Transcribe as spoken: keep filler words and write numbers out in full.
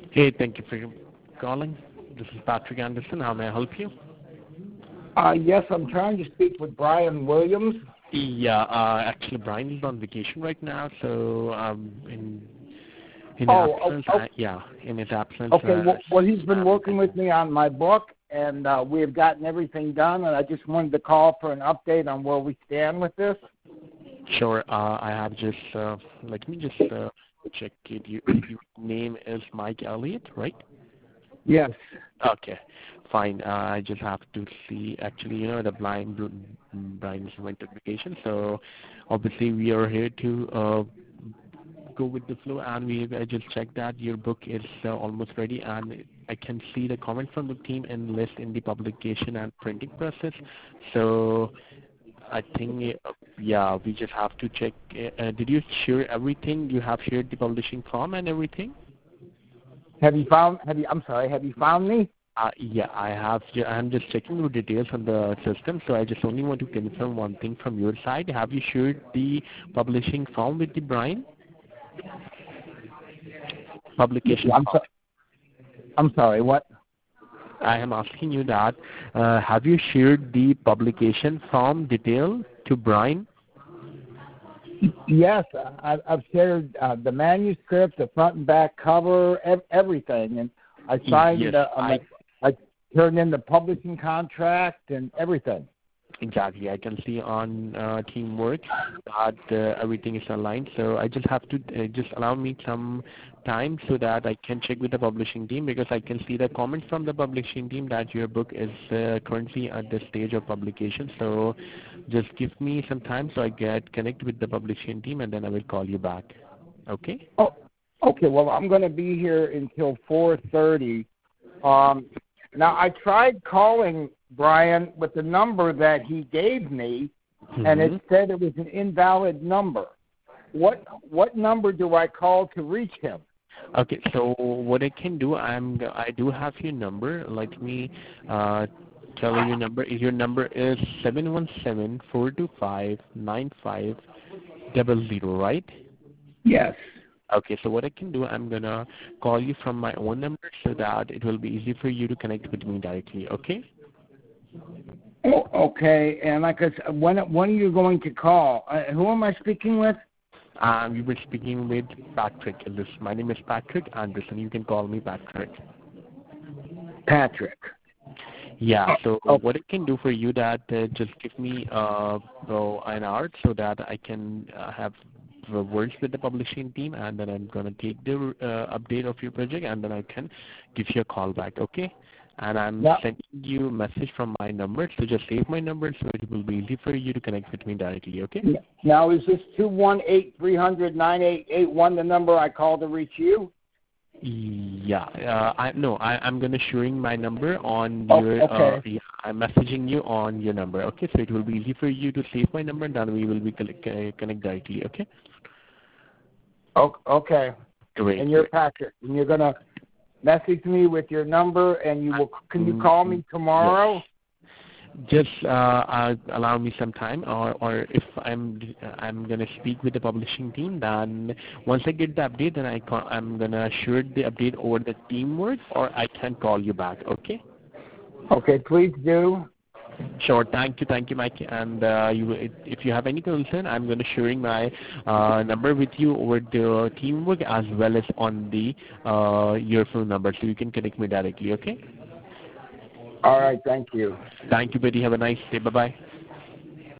Hey, thank you for calling. This is Patrick Anderson. How may I help you? Uh, yes, I'm trying to speak with Brian Williams. Yeah, uh, actually, Brian is on vacation right now, so um, in in his Oh, absence, oh, I, yeah, in his absence, okay. uh, Well, well he's been um, working with me on my book, and uh, we have gotten everything done, and I just wanted to call for an update on where we stand with this. Sure. Uh, I have just uh, let me just uh, check it. You, your name is Mike Elliott, right? Yes. Okay, fine. Uh, I just have to see. Actually, you know, the blind Brian is went on vacation, so obviously we are here to uh, go with the flow, and we I just checked that your book is uh, almost ready, and I can see the comment from the team and list in the publication and printing process. So I think uh, yeah, we just have to check. Uh, uh, did you share everything? You have shared the publishing form and everything? Have you found? Have you? I'm sorry. Have you found me? Uh, yeah, I have. I'm just checking the details on the system, so I just only want to confirm one thing from your side. Have you shared the publishing form with the Brian? Publication I'm, form. so, I'm sorry. What? I am asking you that. Uh, have you shared the publication form detail to Brian? Yes, I, I've shared uh, the manuscript, the front and back cover, ev- everything, and I signed. Yes, Uh, I I, I turned in the publishing contract and everything. exactly. I can see on uh, Teamwork that uh, everything is aligned. So I just have to uh, just allow me some time so that I can check with the publishing team, because I can see the comments from the publishing team that your book is uh, currently at the stage of publication. So just give me some time so I get connect with the publishing team, and then I will call you back. Okay? Oh, okay. Well, I'm going to be here until four thirty. Um, now, I tried calling Brian with the number that he gave me, Mm-hmm. and it said it was an invalid number. What what number do I call to reach him? Okay, so what I can do, I'm I do have your number. Let me uh, tell you your number. Your number is seven one seven four two five nine five double zero, right? Yes. Okay, so what I can do, I'm gonna call you from my own number so that it will be easy for you to connect with me directly. Okay? Oh, okay. And like I said, when when are you going to call? Uh, who am I speaking with? Um, you were speaking with Patrick. This my name is Patrick Anderson. You can call me Patrick. Patrick. Yeah, so Oh, what I can do for you that uh, just give me uh, well, an hour so that I can uh, have the words with the publishing team, and then I'm going to take the uh, update of your project, and then I can give you a call back, okay? And I'm yeah. sending you a message from my number, so just save my number so it will be easy for you to connect with me directly, okay? Now, is this two one eight three hundred nine eight eight one the number I call to reach you? Yeah, uh, I no, I, I'm gonna sharing my number on Oh, your. Uh, okay. yeah, I'm messaging you on your number. Okay, so it will be easy for you to save my number, and then we will be connect, uh, connect directly. Okay. Oh, okay. Great. And you're Great. Patrick, and you're gonna message me with your number, and you will. Can you call me tomorrow? Yes. Just uh, uh, allow me some time, or, or if I'm I'm gonna speak with the publishing team. Then once I get the update, then I call, I'm gonna share the update over the Teamwork, or I can call you back. Okay. Okay, please do. Sure. Thank you. Thank you, Mike. And uh, you, if you have any concern, I'm going to sharing my uh, number with you over the Teamwork as well as on the uh, your phone number, so you can connect me directly. Okay. All right. Thank you. Thank you, buddy. Have a nice day. Bye bye.